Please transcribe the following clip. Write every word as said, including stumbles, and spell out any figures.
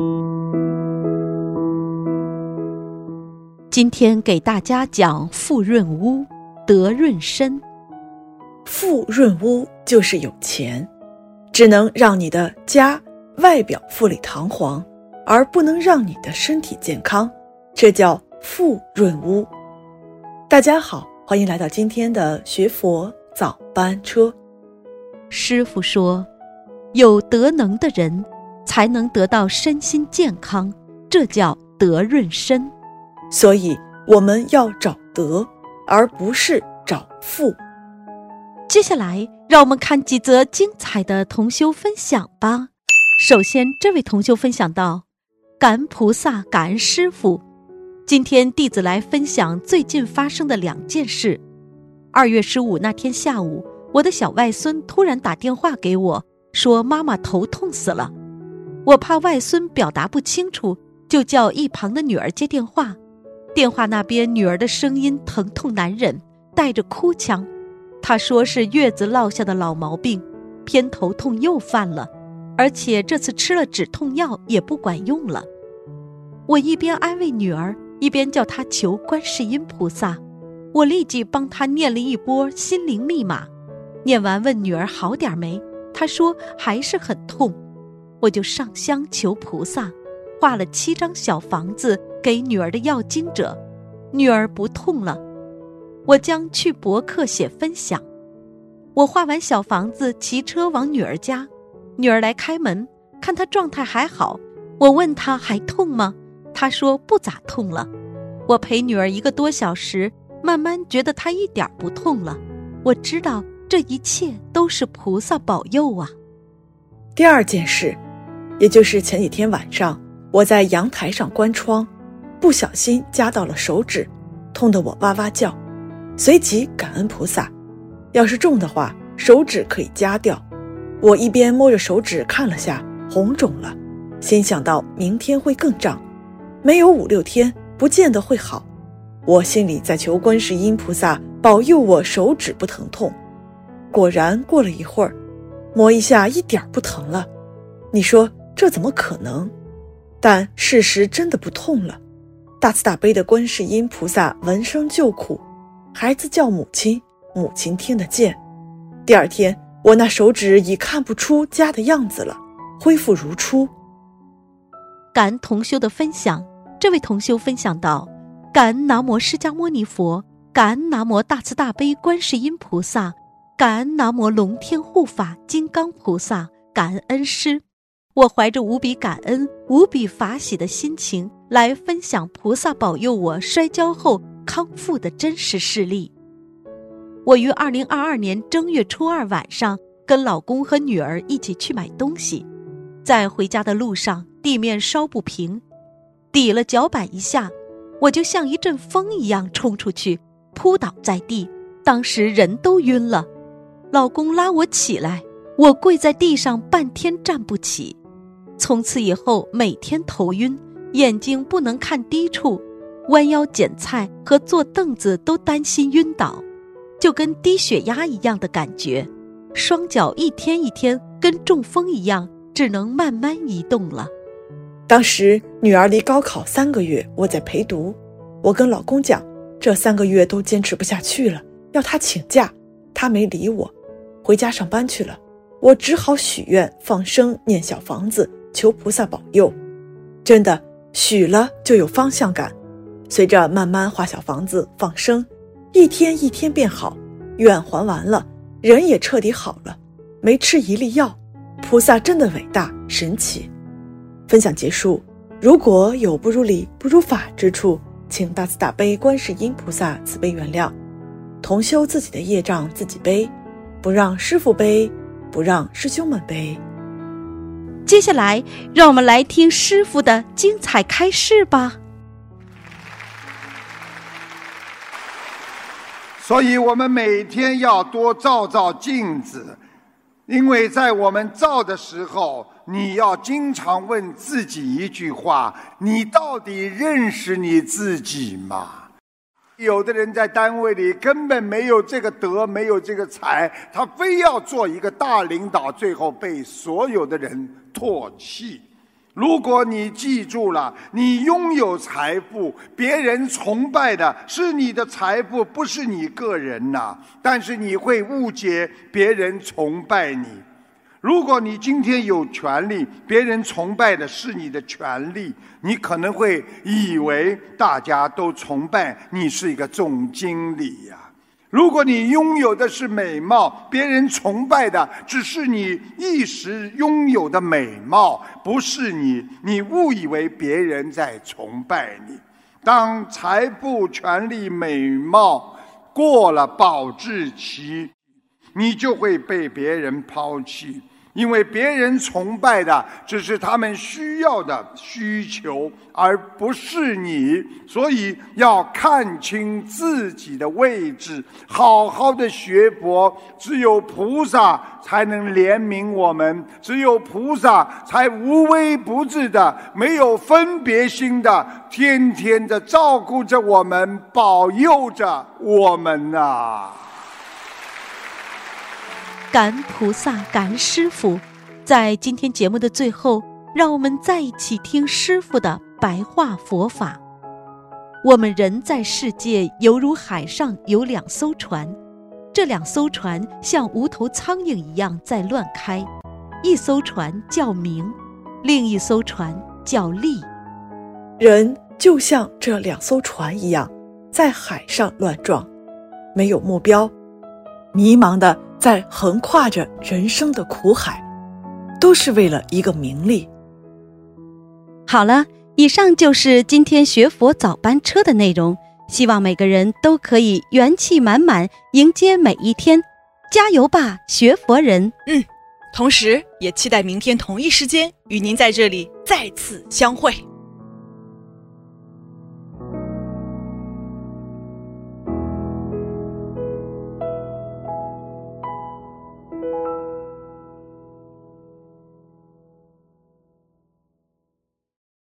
今天给大家讲富润屋，德润身。 富润屋就是有钱，只能让你的家外表富丽堂皇，而不能让你的身体健康，这叫富润屋。大家好，欢迎来到今天的学佛早班车。 师父说，有德能的人才能得到身心健康，这叫德润身。 所以我们要找德，而不是找富。 接下来让我们看几则精彩的同修分享吧。首先，这位同修分享到，感恩菩萨，感恩师父。今天弟子来分享最近发生的两件事。二月十五那天下午，我的小外孙突然打电话给我，说妈妈头痛死了。我怕外孙表达不清楚，就叫一旁的女儿接电话。电话那边女儿的声音疼痛难忍，带着哭腔。她说是月子落下的老毛病，偏头痛又犯了，而且这次吃了止痛药也不管用了。我一边安慰女儿，一边叫她求观世音菩萨。我立即帮她念了一波心灵密码，念完问女儿好点没，她说还是很痛。我就上香求菩萨，画了七张小房子给女儿的要经者，女儿不痛了。我将去博客写分享。我画完小房子，骑车往女儿家，女儿来开门，看她状态还好，我问她还痛吗？她说不咋痛了。我陪女儿一个多小时，慢慢觉得她一点不痛了。我知道这一切都是菩萨保佑啊。 第二件事，也就是前几天晚上，我在阳台上关窗，不小心夹到了手指，痛得我哇哇叫，随即感恩菩萨，要是重的话，手指可以夹掉。我一边摸着手指看了下，红肿了，心想到明天会更胀，没有五六天不见得会好。我心里在求观世音菩萨保佑我手指不疼痛。果然过了一会儿，摸一下一点不疼了。你说这怎么可能？但事实真的不痛了。大慈大悲的观世音菩萨闻声救苦，孩子叫母亲，母亲听得见。第二天，我那手指已看不出夹的样子了，恢复如初。 感恩同修的分享。这位同修分享到，感恩南无释迦牟尼佛，感恩南无大慈大悲观世音菩萨，感恩南无龙天护法金刚菩萨，感恩恩师。我怀着无比感恩、无比法喜的心情来分享菩萨保佑我摔跤后康复的真实事例。我于二零二二年正月初二晚上跟老公和女儿一起去买东西，在回家的路上，地面稍不平，抵了脚板一下，我就像一阵风一样冲出去，扑倒在地，当时人都晕了。老公拉我起来，我跪在地上半天站不起。从此以后每天头晕，眼睛不能看低处，弯腰捡菜和坐凳子都担心晕倒，就跟低血压一样的感觉。双脚一天一天跟中风一样，只能慢慢移动了。 当时女儿离高考三个月，我在陪读。我跟老公讲，这三个月都坚持不下去了，要他请假，他没理我，回家上班去了。我只好许愿放生念小房子，求菩萨保佑。真的许了就有方向感，随着慢慢画小房子放生，一天一天变好，愿还完了，人也彻底好了，没吃一粒药。菩萨真的伟大神奇。分享结束，如果有不如理不如法之处，请大慈大悲观世音菩萨慈悲原谅。同修自己的业障自己背，不让师父背，不让师兄们背。 接下来让我们来听师父的精彩开示吧。 所以我们每天要多照照镜子，因为在我们照的时候，你要经常问自己一句话：你到底认识你自己吗？有的人在单位里根本没有这个德，没有这个才，他非要做一个大领导，最后被所有的人唾弃。 如果你记住了，你拥有财富，别人崇拜的是你的财富，不是你个人呐。但是你会误解别人崇拜你。如果你今天有权利，别人崇拜的是你的权利，你可能会以为大家都崇拜你是一个总经理呀。如果你拥有的是美貌，别人崇拜的只是你一时拥有的美貌，不是你，你误以为别人在崇拜你。当财富、权力、美貌过了保质期，你就会被别人抛弃。因为别人崇拜的只是他们需要的需求，而不是你，所以要看清自己的位置，好好的学佛。只有菩萨才能怜悯我们，只有菩萨才无微不至的、没有分别心的，天天的照顾着我们，保佑着我们啊。 感恩菩萨，感恩师父。在今天节目的最后，让我们再一起听师父的白话佛法。我们人在世界犹如海上有两艘船，这两艘船像无头苍蝇一样在乱开，一艘船叫名，另一艘船叫利。 人就像这两艘船一样，在海上乱撞，没有目标，迷茫的在横跨着人生的苦海，都是为了一个名利。 好了，以上就是今天学佛早班车的内容，希望每个人都可以元气满满迎接每一天，加油吧，学佛人！ 嗯，同时也期待明天同一时间与您在这里再次相会。